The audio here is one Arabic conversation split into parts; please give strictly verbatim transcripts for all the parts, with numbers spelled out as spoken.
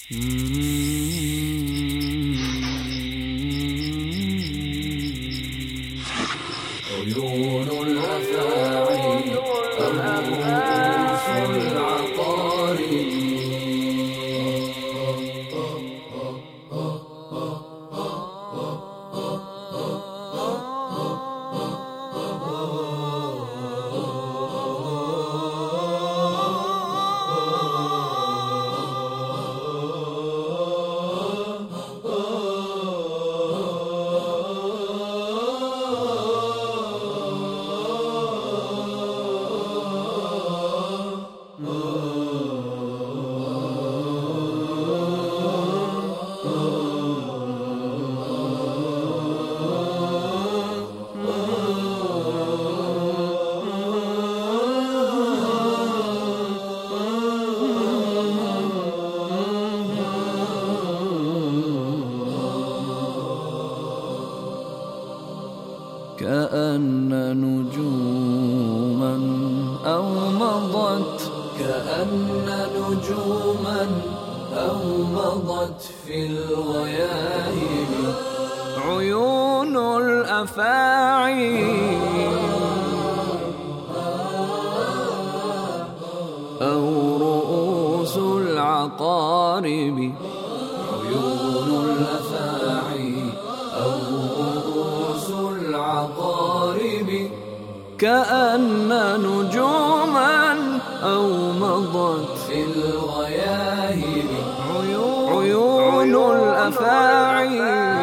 عيون الأفاعي الرؤوس العقارب كأن نجوما أو مضت كأن نجوما أو مضت في الغياهب عيون الأفاعي أو رؤوس العقارب عيون الأفاعي أو رؤوس العقارب كأن نجوما أو مضت في الغياهب عيون الأفاعي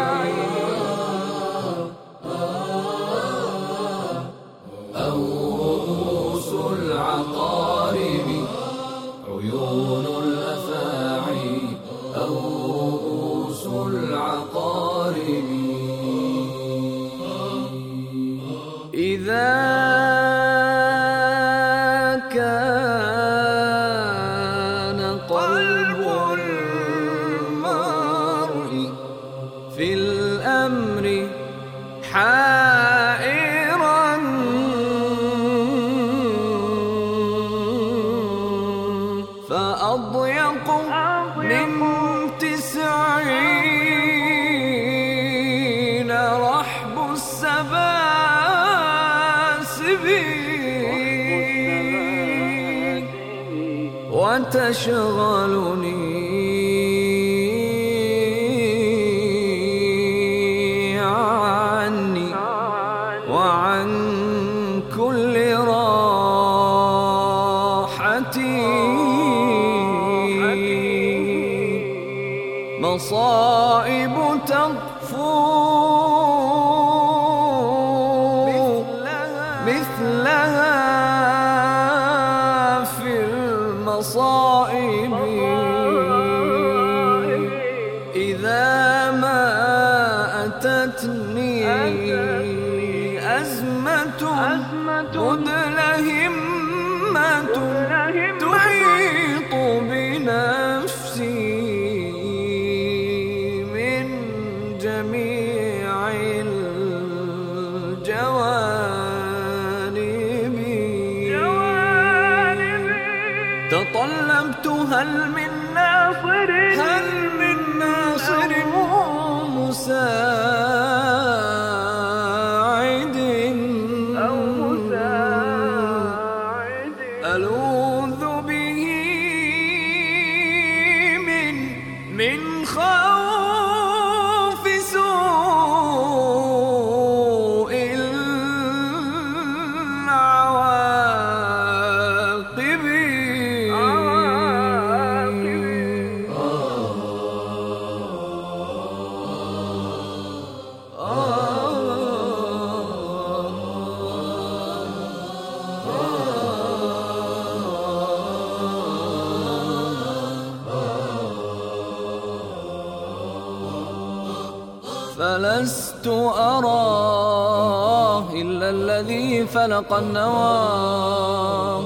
أو رؤوس العقارب عيون الأفاعي أو رؤوس العقارب إذا كان قلب المرء في الأمر حائرا فأضيق من تسعين رحب السباسب وتشغلني عني وعن كل راحتي مصائب تطفو مثلها في المصائب إذا ما أتتني أزمة مدلهمة تحيط بنفسي من جميع الجوانب تطلبت هل من ناصر هل من ناصر مساعد أو مساعد ألوذ به من من خوف سوء العواقب فلست أرى إلا الذي فلق النوى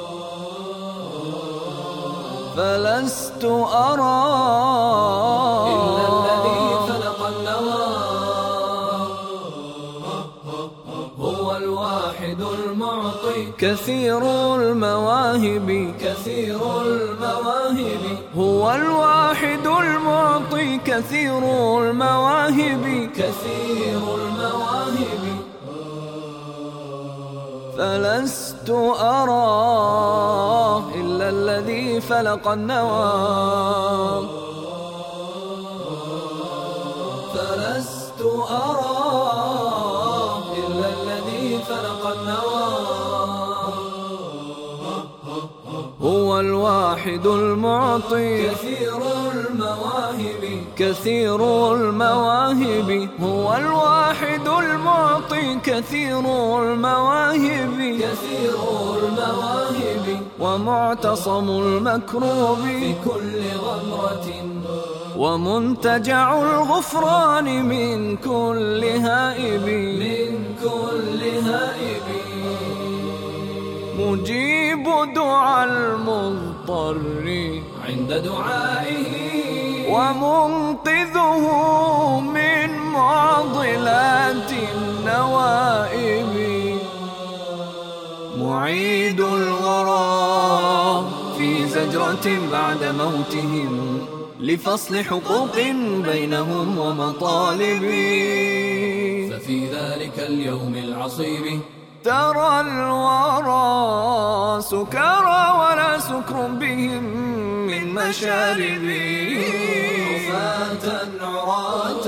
فلست أرى إلا الذي فلق النوى هو الواحد المعطي كثير المواهب كثير المواهب هو الواحد المعطي كثير المواهب كثير المواهب فلست أرى إلا الذي فلق النوى فلست أرى إلا الذي فلق النوى هو الواحد المعطي كثير المواهب كثير المواهب هو الواحد المعطي كثير المواهب كثير المواهب ومعتصم المكروب في كل غمرة ومنتجع الغفران من كل هائب من كل هائب مجيب دعاء المضطر عند دعائه ومنقذه من معضلات النوائب معيد الورى في زجرة بعد موتهم لفصل حقوق بينهم ومطالب ففي ذلك اليوم العصيب ترى الورى سكارى ولا سكر بهم من مشارب حفاة عراة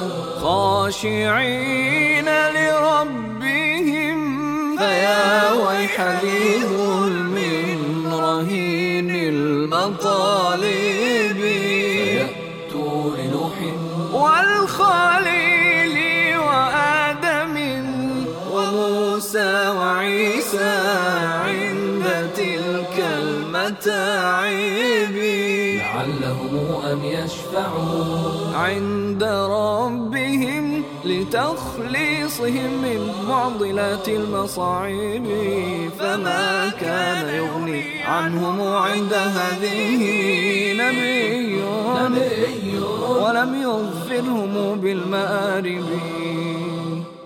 خاشعين لربهم فيا ويح ذي ظلم رهين المطالب فيأتوا لنوح والخليل وآدم وموسى وعيسى عند تلك المتاعب لعلهم أن يشفعوا عند ربهم لتخليصهم من معضلات المصاعب فما كان يغني عنهم عند هذه نبي ولم يظفرهم بالمآرب